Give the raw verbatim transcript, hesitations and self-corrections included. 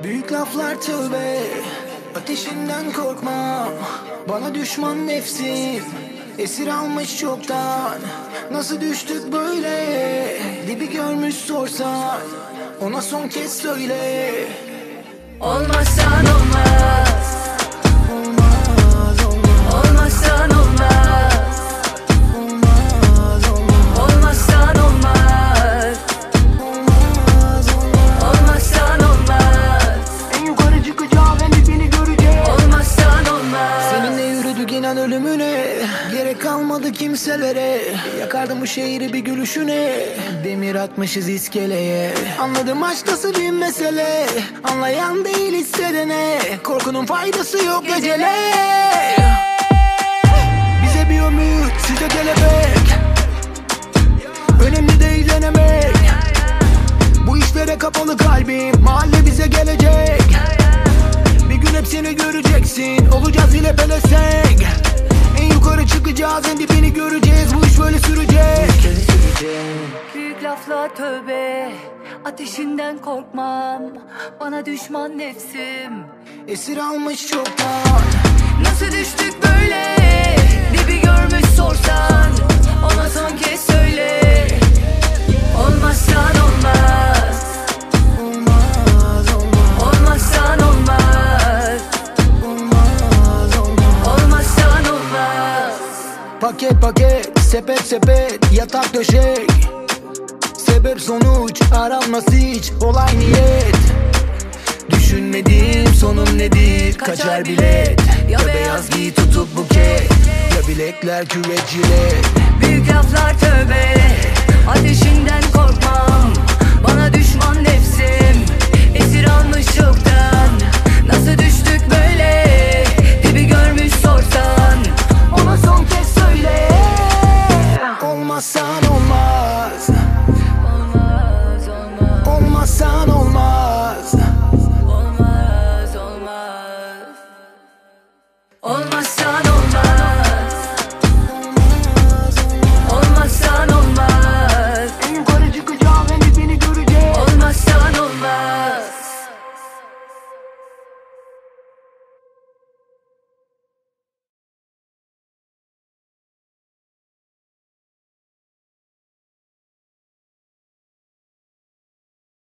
Büyük laflar tövbe, ateşinden korkmam. Bana düşman nefsim, esir almış çoktan. Nasıl düştük böyle, dibi görmüş sorsan, ona son kez söyle. Olmazsan olmaz. Olmaz, olmaz. Olmazsan olmaz. Olmaz, olmaz. Olmazsan olmaz. Olmaz, olmaz. Olmazsan olmaz. En yukarı çıkacağım, en dibini göreceğim. Olmazsan olmaz. Seninle yürüdük inan ölümüne, gerek kalmadı kimselere. Yakardım bu şehri bir gülüşüne, demir atmışız iskeleye. Anladım aşk nasıl bir mesele, anlayan değil hissedene. Korkunun faydası yok gecele. Bize bir ömür, size kelebek. Önemli değil denemek. Bu işlere kapalı kalbim, mahalle bize gelecek. Bir gün hepsini göreceksin, olacağız yine pelesenk. En yukarı çıkacağız, en dibini göreceğiz. Bu iş böyle sürecek. Büyük lafla tövbe, ateşinden korkmam. Bana düşman nefsim, Esir almış çoktan. nasıl düştük böyle, dibi görmüş sorsan, ona son kez söyle. Olmazsan olmaz. Olmaz, olmaz. Olmazsan olmaz. Olmaz, olmaz. Olmazsan olmaz. Paket paket, sepet sepet, yatak döşek. Sebep sonuç aranmaz hiç, olay niyet. Düşünmedim sonum nedir, kaçar bilet. Ya beyaz giy tutup buket, ya bilekler küvet jilet. Büyük laflar tövbe, ateşinden korkmam. Bana düşman nefsim, esir almış çoktan. Nasıl düştük böyle, dibi görmüş sorsan, Ona son kez söyle. Olmazsan olmaz. olmaz olmaz. Olmazsan olmaz. Olmaz olmaz. Olmazsan